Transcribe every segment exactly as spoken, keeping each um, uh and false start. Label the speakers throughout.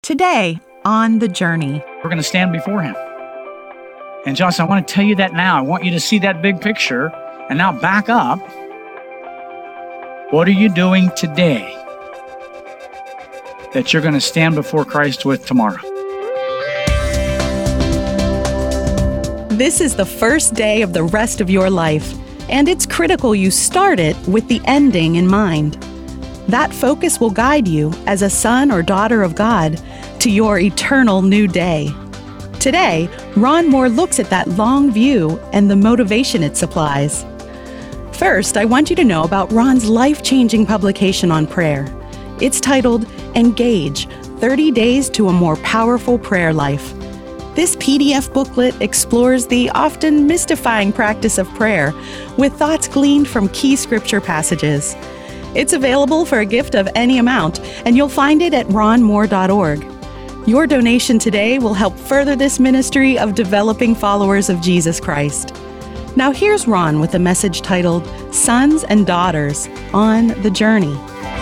Speaker 1: Today, on The Journey.
Speaker 2: We're going to stand before him. And Johnson, I want to tell you that now. I want you to see that big picture. And now back up. What are you doing today that you're going to stand before Christ with tomorrow?
Speaker 1: This is the first day of the rest of your life, and it's critical you start it with the ending in mind. That focus will guide you as a son or daughter of God to your eternal new day. Today, Ron Moore looks at that long view and the motivation it supplies. First, I want you to know about Ron's life-changing publication on prayer. It's titled Engage, thirty days to a More Powerful Prayer Life. This P D F booklet explores the often mystifying practice of prayer with thoughts gleaned from key scripture passages. It's available for a gift of any amount, and you'll find it at ron moore dot org. Your donation today will help further this ministry of developing followers of Jesus Christ. Now here's Ron with a message titled Sons and Daughters on the Journey.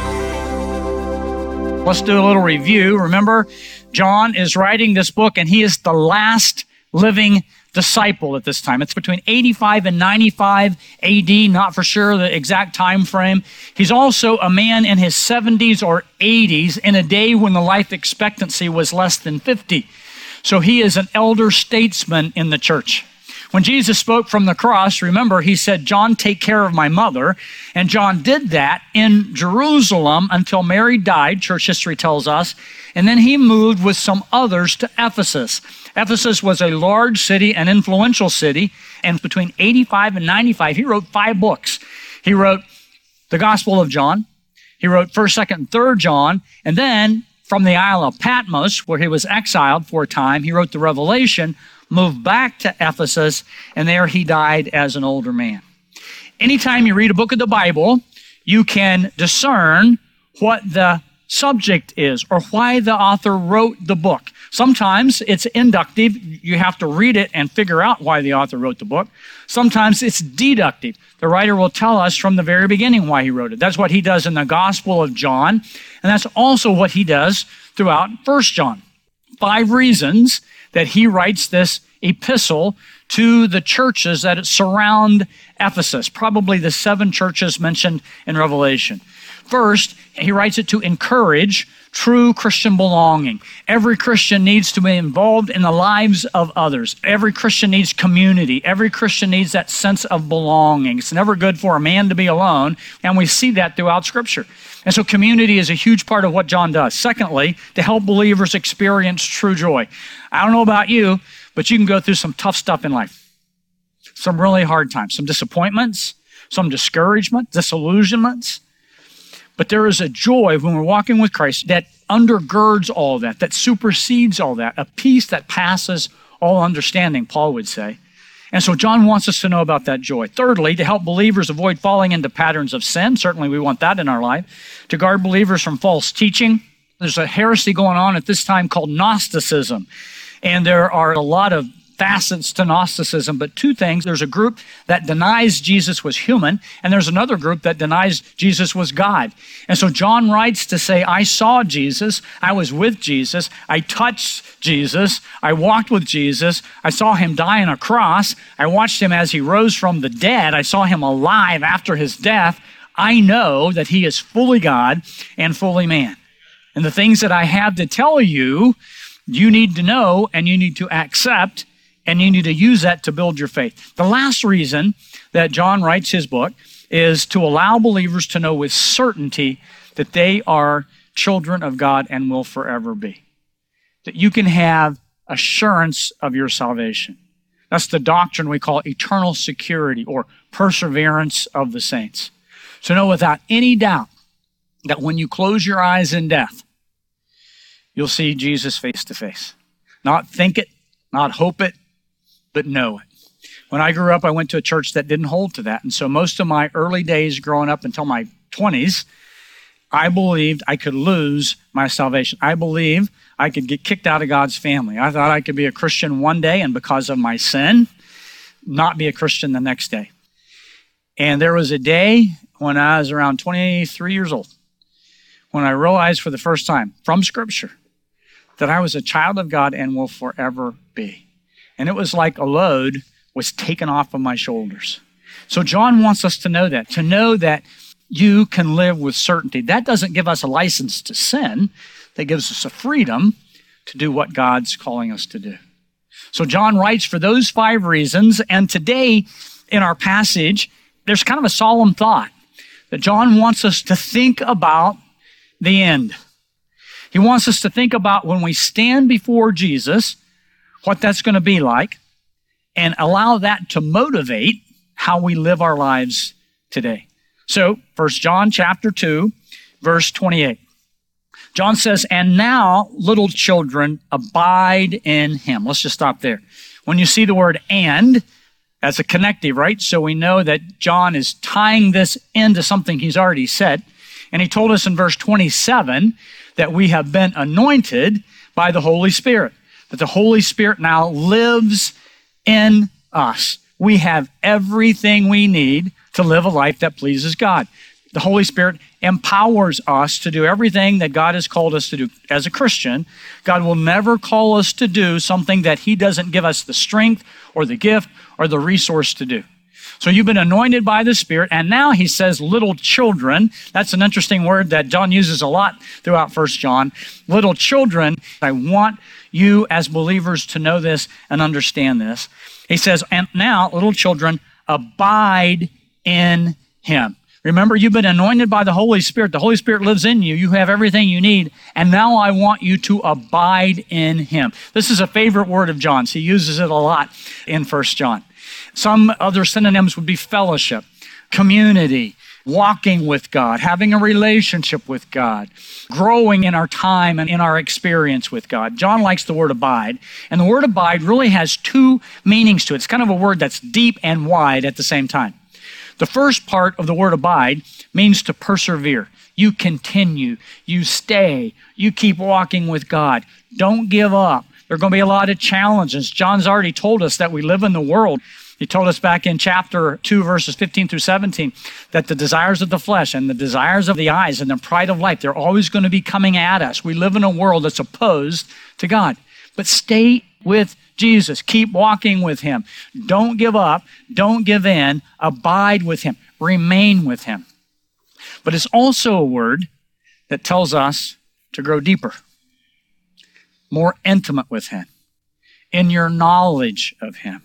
Speaker 2: Let's do a little review. Remember, John is writing this book, and he is the last living disciple at this time. It's between eighty-five and ninety-five A D, not for sure the exact time frame. He's also a man in his seventies or eighties in a day when the life expectancy was less than fifty. So he is an elder statesman in the church. When Jesus spoke from the cross, remember, he said, John, take care of my mother. And John did that in Jerusalem until Mary died, church history tells us. And then he moved with some others to Ephesus. Ephesus was a large city, an influential city. And between eighty-five and ninety-five, he wrote five books. He wrote the Gospel of John. He wrote first, second, and third John. And then from the Isle of Patmos, where he was exiled for a time, he wrote the Revelation, moved back to Ephesus, and there he died as an older man. Anytime you read a book of the Bible, you can discern what the subject is or why the author wrote the book. Sometimes it's inductive. You have to read it and figure out why the author wrote the book. Sometimes it's deductive. The writer will tell us from the very beginning why he wrote it. That's what he does in the Gospel of John, and that's also what he does throughout First John. Five reasons that he writes this epistle to the churches that surround Ephesus, probably the seven churches mentioned in Revelation. First, he writes it to encourage true Christian belonging. Every Christian needs to be involved in the lives of others. Every Christian needs community. Every Christian needs that sense of belonging. It's never good for a man to be alone, and we see that throughout Scripture. And so community is a huge part of what John does. Secondly, to help believers experience true joy. I don't know about you, but you can go through some tough stuff in life. Some really hard times, some disappointments, some discouragement, disillusionments. But there is a joy when we're walking with Christ that undergirds all that, that supersedes all that, a peace that passes all understanding, Paul would say. And so John wants us to know about that joy. Thirdly, to help believers avoid falling into patterns of sin. Certainly we want that in our life. To guard believers from false teaching. There's a heresy going on at this time called Gnosticism. And there are a lot of facets to Gnosticism, but two things. There's a group that denies Jesus was human, and there's another group that denies Jesus was God. And so John writes to say, I saw Jesus, I was with Jesus, I touched Jesus, I walked with Jesus, I saw him die on a cross, I watched him as he rose from the dead, I saw him alive after his death. I know that he is fully God and fully man. And the things that I have to tell you, you need to know and you need to accept, and you need to use that to build your faith. The last reason that John writes his book is to allow believers to know with certainty that they are children of God and will forever be. That you can have assurance of your salvation. That's the doctrine we call eternal security or perseverance of the saints. So know without any doubt that when you close your eyes in death, you'll see Jesus face to face. Not think it, not hope it, but know it. When I grew up, I went to a church that didn't hold to that. And so most of my early days growing up until my twenties, I believed I could lose my salvation. I believed I could get kicked out of God's family. I thought I could be a Christian one day, and because of my sin, not be a Christian the next day. And there was a day when I was around twenty-three years old, when I realized for the first time from Scripture that I was a child of God and will forever be. And it was like a load was taken off of my shoulders. So John wants us to know that, to know that you can live with certainty. That doesn't give us a license to sin. That gives us a freedom to do what God's calling us to do. So John writes for those five reasons. And today in our passage, there's kind of a solemn thought that John wants us to think about the end. He wants us to think about when we stand before Jesus, what that's going to be like, and allow that to motivate how we live our lives today. So, First John chapter two, verse twenty-eight. John says, "And now, little children, abide in him." Let's just stop there. When you see the word "and," that's a connective, right? So we know that John is tying this into something he's already said. And he told us in verse twenty-seven that we have been anointed by the Holy Spirit, that the Holy Spirit now lives in us. We have everything we need to live a life that pleases God. The Holy Spirit empowers us to do everything that God has called us to do. As a Christian, God will never call us to do something that he doesn't give us the strength or the gift or the resource to do. So you've been anointed by the Spirit, and now he says little children. That's an interesting word that John uses a lot throughout First John. Little children, I want you as believers to know this and understand this. He says, "And now, little children, abide in him." Remember, you've been anointed by the Holy Spirit. The Holy Spirit lives in you. You have everything you need. And now I want you to abide in him. This is a favorite word of John's. He uses it a lot in First John. Some other synonyms would be fellowship, community, walking with God, having a relationship with God, growing in our time and in our experience with God. John likes the word abide. And the word abide really has two meanings to it. It's kind of a word that's deep and wide at the same time. The first part of the word abide means to persevere. You continue, you stay, you keep walking with God. Don't give up. There are going to be a lot of challenges. John's already told us that we live in the world. He told us back in chapter two, verses fifteen through seventeen, that the desires of the flesh and the desires of the eyes and the pride of life, they're always going to be coming at us. We live in a world that's opposed to God. But stay with Jesus. Keep walking with him. Don't give up. Don't give in. Abide with him. Remain with him. But it's also a word that tells us to grow deeper, more intimate with him, in your knowledge of him.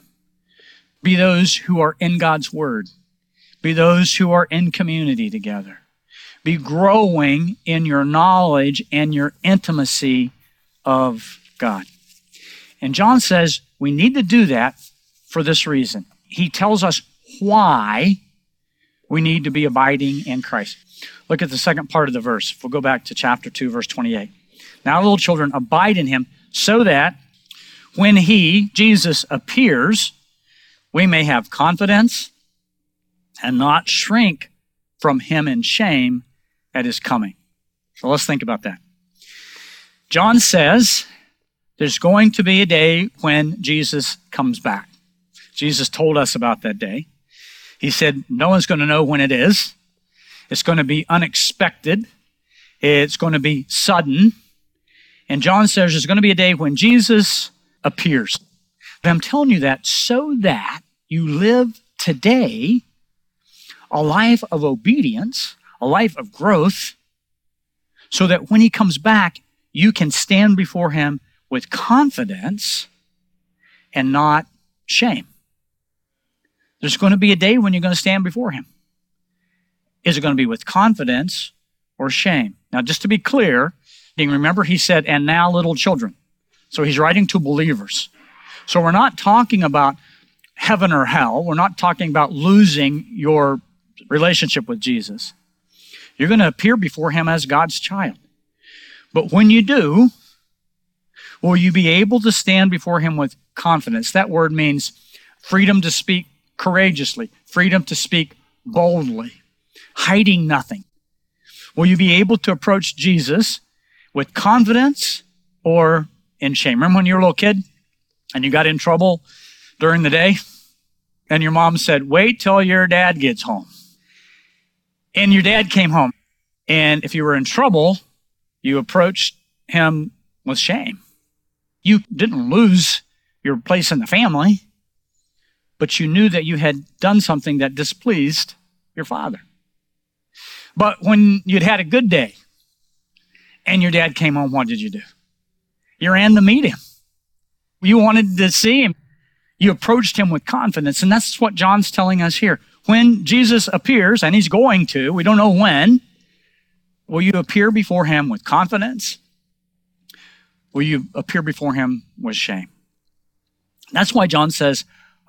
Speaker 2: Be those who are in God's word. Be those who are in community together. Be growing in your knowledge and your intimacy of God. And John says we need to do that for this reason. He tells us why we need to be abiding in Christ. Look at the second part of the verse. We'll go back to chapter two, verse twenty-eight. "Now, little children, abide in him so that when he, Jesus, appears, we may have confidence and not shrink from him in shame at his coming." So let's think about that. John says there's going to be a day when Jesus comes back. Jesus told us about that day. He said no one's going to know when it is. It's going to be unexpected. It's going to be sudden. And John says there's going to be a day when Jesus appears. But I'm telling you that so that you live today a life of obedience, a life of growth, so that when he comes back, you can stand before him with confidence and not shame. There's going to be a day when you're going to stand before him. Is it going to be with confidence or shame? Now, just to be clear, you remember he said, "And now, little children." So he's writing to believers. So we're not talking about heaven or hell. We're not talking about losing your relationship with Jesus. You're going to appear before him as God's child. But when you do, will you be able to stand before him with confidence? That word means freedom to speak courageously, freedom to speak boldly, hiding nothing. Will you be able to approach Jesus with confidence or in shame? Remember when you were a little kid and you got in trouble during the day and your mom said, "Wait till your dad gets home." And your dad came home. And if you were in trouble, you approached him with shame. You didn't lose your place in the family, but you knew that you had done something that displeased your father. But when you'd had a good day and your dad came home, what did you do? You ran to meet him. You wanted to see him. You approached him with confidence, and that's what John's telling us here. When Jesus appears, and he's going to, we don't know when, will you appear before him with confidence? Will you appear before him with shame? That's why John says,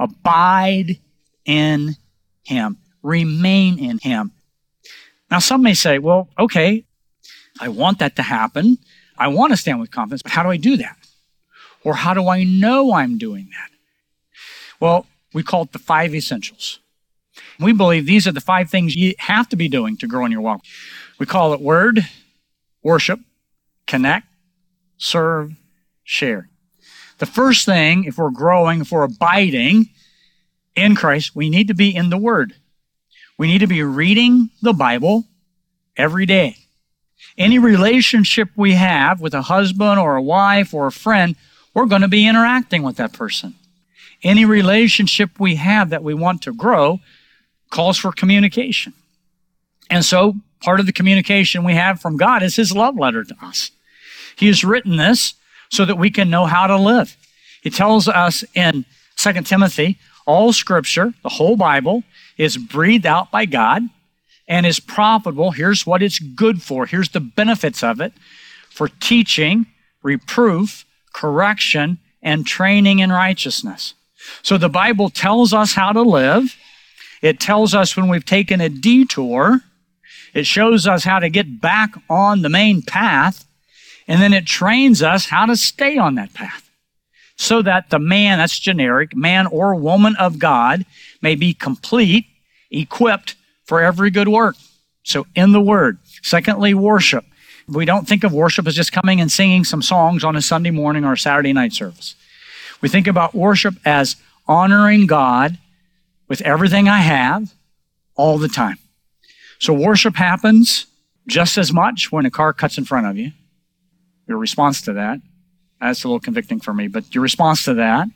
Speaker 2: abide in him, remain in him. Now, some may say, well, okay, I want that to happen. I want to stand with confidence, but how do I do that? Or how do I know I'm doing that? Well, we call it the five essentials. We believe these are the five things you have to be doing to grow in your walk. We call it word, worship, connect, serve, share. The first thing, if we're growing, if we're abiding in Christ, we need to be in the Word. We need to be reading the Bible every day. Any relationship we have with a husband or a wife or a friend, we're going to be interacting with that person. Any relationship we have that we want to grow calls for communication. And so part of the communication we have from God is his love letter to us. He has written this so that we can know how to live. He tells us in Second Timothy, all scripture, the whole Bible, is breathed out by God and is profitable. Here's what it's good for. Here's the benefits of it: for teaching, reproof, correction, and training in righteousness. So the Bible tells us how to live. It tells us when we've taken a detour. It shows us how to get back on the main path. And then it trains us how to stay on that path so that the man, that's generic, man or woman of God may be complete, equipped for every good work. So in the Word. Secondly, worship. We don't think of worship as just coming and singing some songs on a Sunday morning or a Saturday night service. We think about worship as honoring God with everything I have all the time. So worship happens just as much when a car cuts in front of you. Your response to that, that's a little convicting for me, but your response to that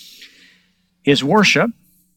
Speaker 2: is worship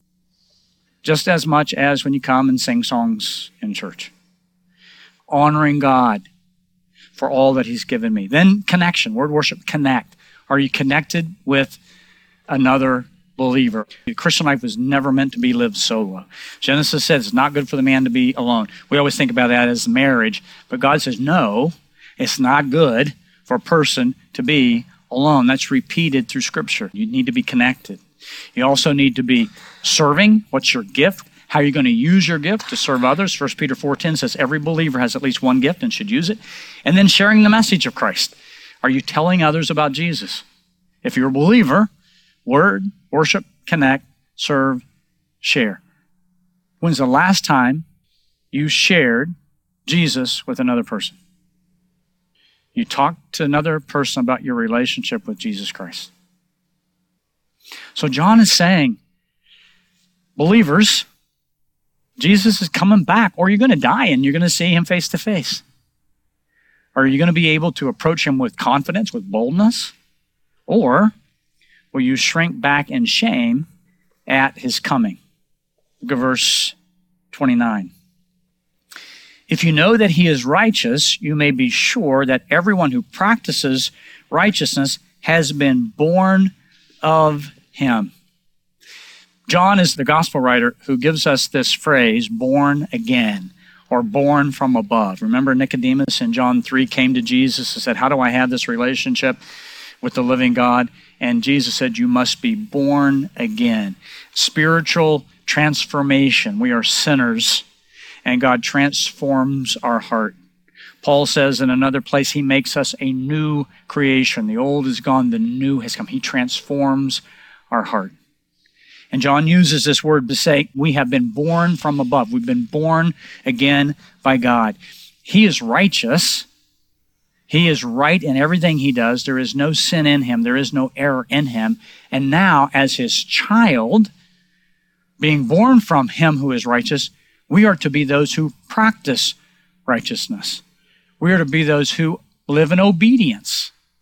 Speaker 2: just as much as when you come and sing songs in church. Honoring God for all that he's given me. Then connection, word worship, connect. Are you connected with another believer? The Christian life was never meant to be lived solo. Genesis says it's not good for the man to be alone. We always think about that as marriage, but God says, no, it's not good for a person to be alone. That's repeated through Scripture. You need to be connected. You also need to be serving. What's your gift? How are you going to use your gift to serve others? First Peter four ten says every believer has at least one gift and should use it. And then sharing the message of Christ. Are you telling others about Jesus? If you're a believer, word, worship, connect, serve, share. When's the last time you shared Jesus with another person? You talked to another person about your relationship with Jesus Christ. So John is saying, believers, Jesus is coming back, or you're going to die and you're going to see him face to face. Are you going to be able to approach him with confidence, with boldness? Or will you shrink back in shame at his coming? Look at verse twenty-nine. If you know that he is righteous, you may be sure that everyone who practices righteousness has been born of him. John is the gospel writer who gives us this phrase, born again, or born from above. Remember Nicodemus in John three came to Jesus and said, how do I have this relationship with the living God? And Jesus said, you must be born again. Spiritual transformation. We are sinners, and God transforms our heart. Paul says in another place, he makes us a new creation. The old is gone, the new has come. He transforms our heart. And John uses this word to say, we have been born from above. We've been born again by God. He is righteous. He is right in everything he does. There is no sin in him. There is no error in him. And now, as his child, being born from him who is righteous, we are to be those who practice righteousness. We are to be those who live in obedience.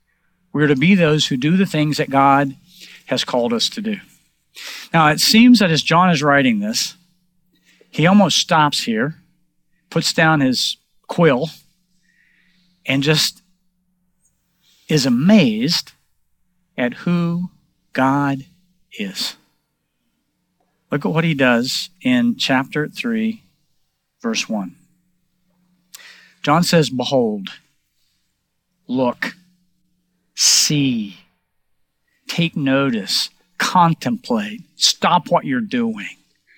Speaker 2: We're to be those who do the things that God has called us to do. Now, it seems that as John is writing this, he almost stops here, puts down his quill, and just is amazed at who God is. Look at what he does in chapter three, verse one. John says, behold, look, see, take notice, contemplate, stop what you're doing.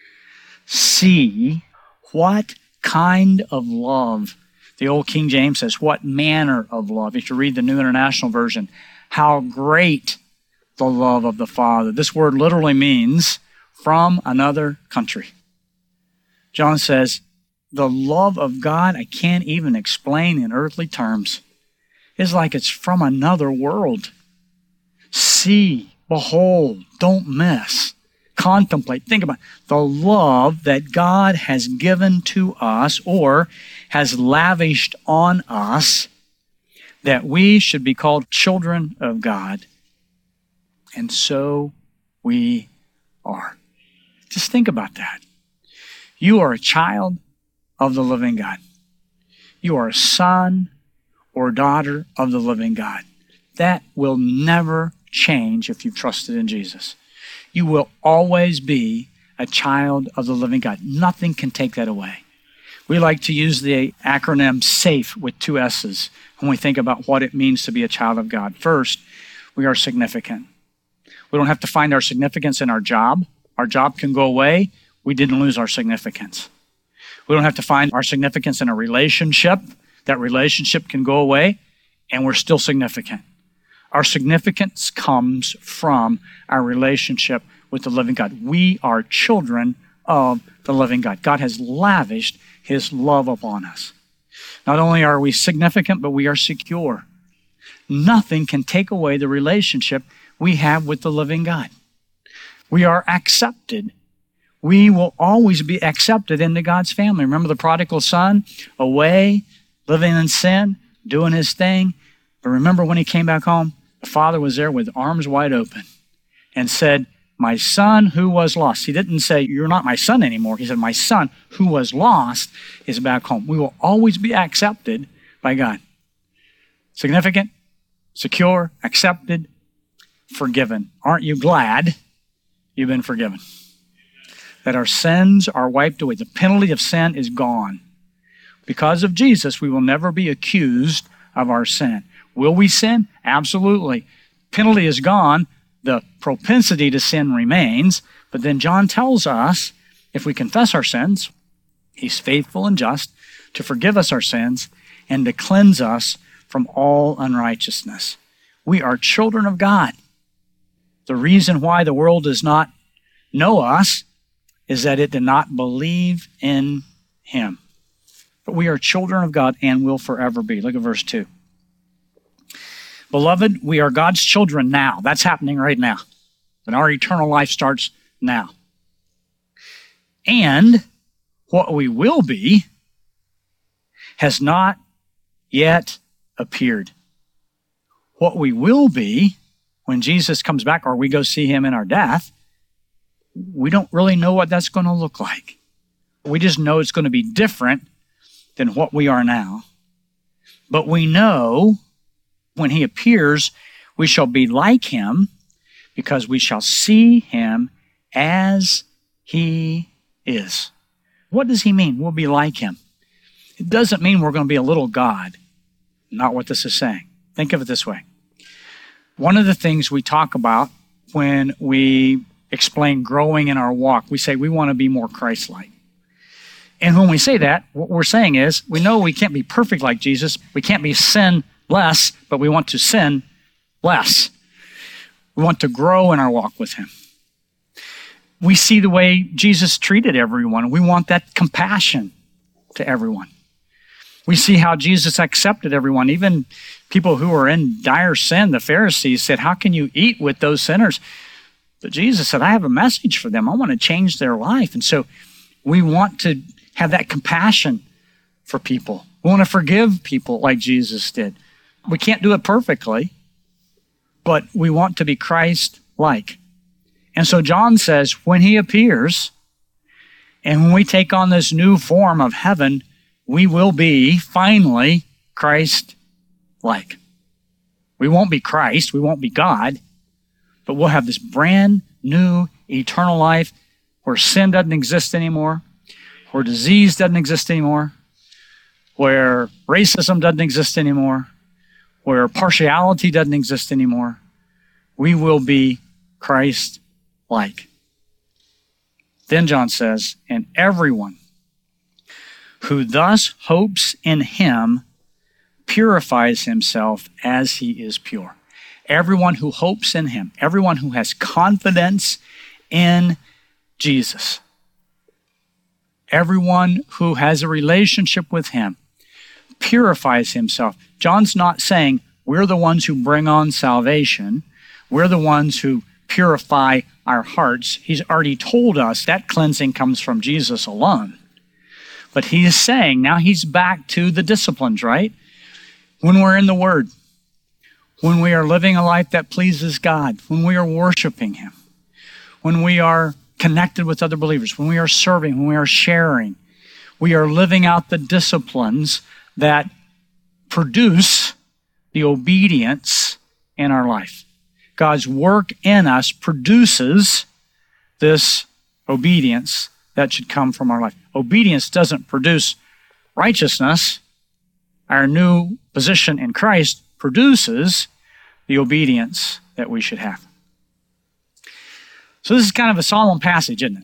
Speaker 2: See what kind of love. The old King James says, what manner of love. If you read the New International Version, how great the love of the Father. This word literally means from another country. John says, the love of God, I can't even explain in earthly terms. It's like it's from another world. See, behold, don't miss. Contemplate, think about the love that God has given to us or has lavished on us, that we should be called children of God. And so we are. Just think about that. You are a child of the living God. You are a son or daughter of the living God. That will never change if you've trusted in Jesus. You will always be a child of the living God. Nothing can take that away. We like to use the acronym SAFE with two S's when we think about what it means to be a child of God. First, we are significant. We don't have to find our significance in our job. Our job can go away. We didn't lose our significance. We don't have to find our significance in a relationship. That relationship can go away, and we're still significant. Our significance comes from our relationship with the living God. We are children of the living God. God has lavished his love upon us. Not only are we significant, but we are secure. Nothing can take away the relationship we have with the living God. We are accepted. We will always be accepted into God's family. Remember the prodigal son, away, living in sin, doing his thing. But remember when he came back home, the father was there with arms wide open and said, my son who was lost. He didn't say, you're not my son anymore. He said, my son who was lost is back home. We will always be accepted by God. Significant, secure, accepted, forgiven. Aren't you glad you've been forgiven? That our sins are wiped away. The penalty of sin is gone. Because of Jesus, we will never be accused of our sin. Will we sin? Absolutely. Penalty is gone. The propensity to sin remains. But then John tells us, if we confess our sins, he's faithful and just to forgive us our sins and to cleanse us from all unrighteousness. We are children of God. The reason why the world does not know us is that it did not believe in him. But we are children of God and will forever be. Look at verse two. Beloved, we are God's children now. That's happening right now. And our eternal life starts now. And what we will be has not yet appeared. What we will be when Jesus comes back or we go see him in our death, we don't really know what that's going to look like. We just know it's going to be different than what we are now. But we know when he appears, we shall be like him because we shall see him as he is. What does he mean? We'll be like him. It doesn't mean we're going to be a little God. Not what this is saying. Think of it this way. One of the things we talk about when we explain growing in our walk, we say we want to be more Christ-like. And when we say that, what we're saying is we know we can't be perfect like Jesus. We can't be sinless, but we want to sin less. We want to grow in our walk with him. We see the way Jesus treated everyone. We want that compassion to everyone. We see how Jesus accepted everyone, even people who were in dire sin. The Pharisees said, how can you eat with those sinners? But Jesus said, I have a message for them. I want to change their life. And so we want to have that compassion for people. We want to forgive people like Jesus did. We can't do it perfectly, but we want to be Christ-like. And so John says, when he appears, and when we take on this new form of heaven, we will be finally Christ-like. We won't be Christ, we won't be God, but we'll have this brand new eternal life where sin doesn't exist anymore, where disease doesn't exist anymore, where racism doesn't exist anymore, where partiality doesn't exist anymore. We will be Christ-like. Then John says, and everyone who thus hopes in him purifies himself as he is pure. Everyone who hopes in him, everyone who has confidence in Jesus, everyone who has a relationship with him purifies himself. John's not saying we're the ones who bring on salvation. We're the ones who purify our hearts. He's already told us that cleansing comes from Jesus alone. But he is saying, now he's back to the disciplines, right? When we're in the Word, when we are living a life that pleases God, when we are worshiping him, when we are connected with other believers, when we are serving, when we are sharing, we are living out the disciplines that produce the obedience in our life. God's work in us produces this obedience that should come from our life. Obedience doesn't produce righteousness. Our new position in Christ produces the obedience that we should have. So this is kind of a solemn passage, isn't it?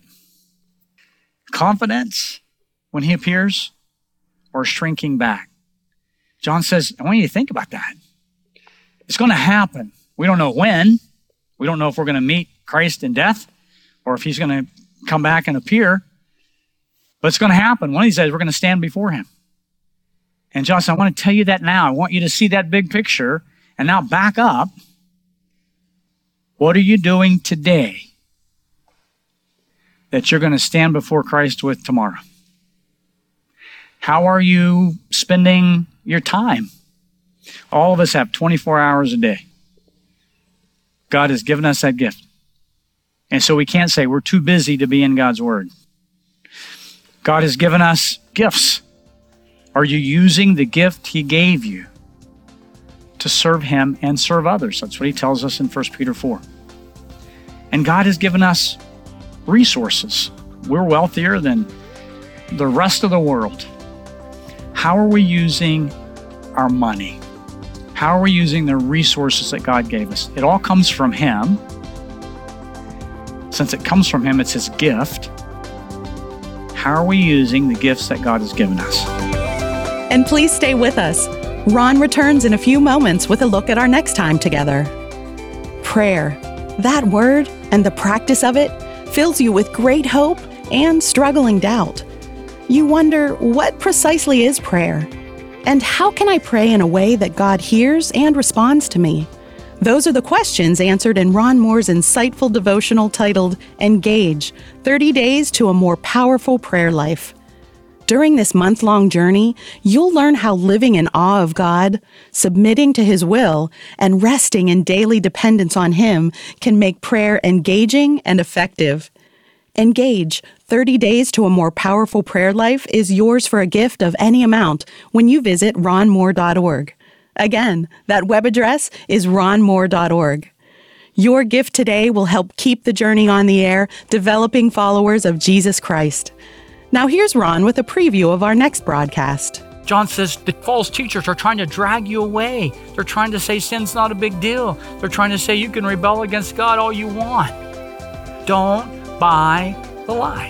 Speaker 2: Confidence when he appears, or shrinking back. John says, I want you to think about that. It's going to happen. We don't know when. We don't know if we're going to meet Christ in death or if he's going to come back and appear. But it's going to happen. One of these days, we're going to stand before him. And John said, I want to tell you that now. I want you to see that big picture. And now back up. What are you doing today that you're going to stand before Christ with tomorrow? How are you spending your time? All of us have twenty-four hours a day. God has given us that gift. And so we can't say we're too busy to be in God's Word. God has given us gifts. Are you using the gift he gave you to serve him and serve others? That's what he tells us in First Peter four. And God has given us resources. We're wealthier than the rest of the world. How are we using our money? How are we using the resources that God gave us? It all comes from him. Since it comes from him, it's his gift. How are we using the gifts that God has given us?
Speaker 1: And please stay with us. Ron returns in a few moments with a look at our next time together. Prayer, that word and the practice of it, fills you with great hope and struggling doubt. You wonder, what precisely is prayer? And how can I pray in a way that God hears and responds to me? Those are the questions answered in Ron Moore's insightful devotional titled Engage, thirty days to a More Powerful Prayer Life. During this month-long journey, you'll learn how living in awe of God, submitting to his will, and resting in daily dependence on him can make prayer engaging and effective. Engage, thirty days to a More Powerful Prayer Life is yours for a gift of any amount when you visit ron moore dot org. Again, that web address is ron moore dot org. Your gift today will help keep the journey on the air, developing followers of Jesus Christ. Now here's Ron with a preview of our next broadcast.
Speaker 2: John says the false teachers are trying to drag you away. They're trying to say sin's not a big deal. They're trying to say you can rebel against God all you want. Don't buy the lie.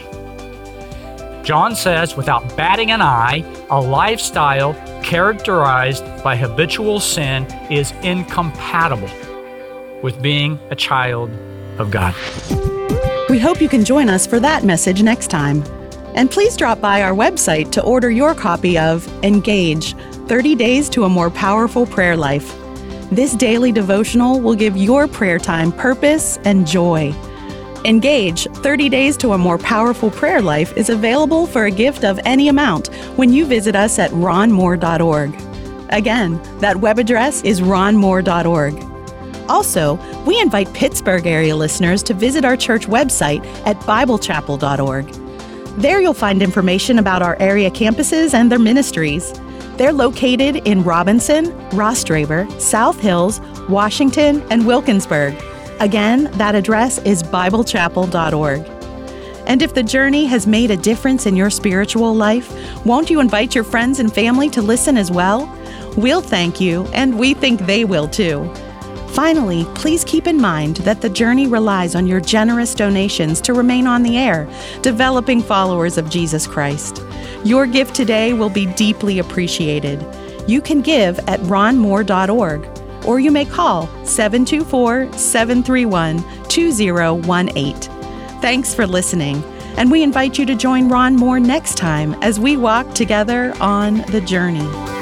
Speaker 2: John says, without batting an eye, a lifestyle characterized by habitual sin is incompatible with being a child of God.
Speaker 1: We hope you can join us for that message next time. And please drop by our website to order your copy of Engage, thirty days to a More Powerful Prayer Life. This daily devotional will give your prayer time purpose and joy. Engage, thirty days to a More Powerful Prayer Life is available for a gift of any amount when you visit us at ron moore dot org. Again, that web address is ron moore dot org. Also, we invite Pittsburgh area listeners to visit our church website at bible chapel dot org. There you'll find information about our area campuses and their ministries. They're located in Robinson, Rostraver, South Hills, Washington, and Wilkinsburg. Again, that address is bible chapel dot org. And if the journey has made a difference in your spiritual life, won't you invite your friends and family to listen as well? We'll thank you, and we think they will too. Finally, please keep in mind that the journey relies on your generous donations to remain on the air, developing followers of Jesus Christ. Your gift today will be deeply appreciated. You can give at ron moore dot org, or you may call seven two four, seven three one, two zero one eight. Thanks for listening, and we invite you to join Ron Moore next time as we walk together on the journey.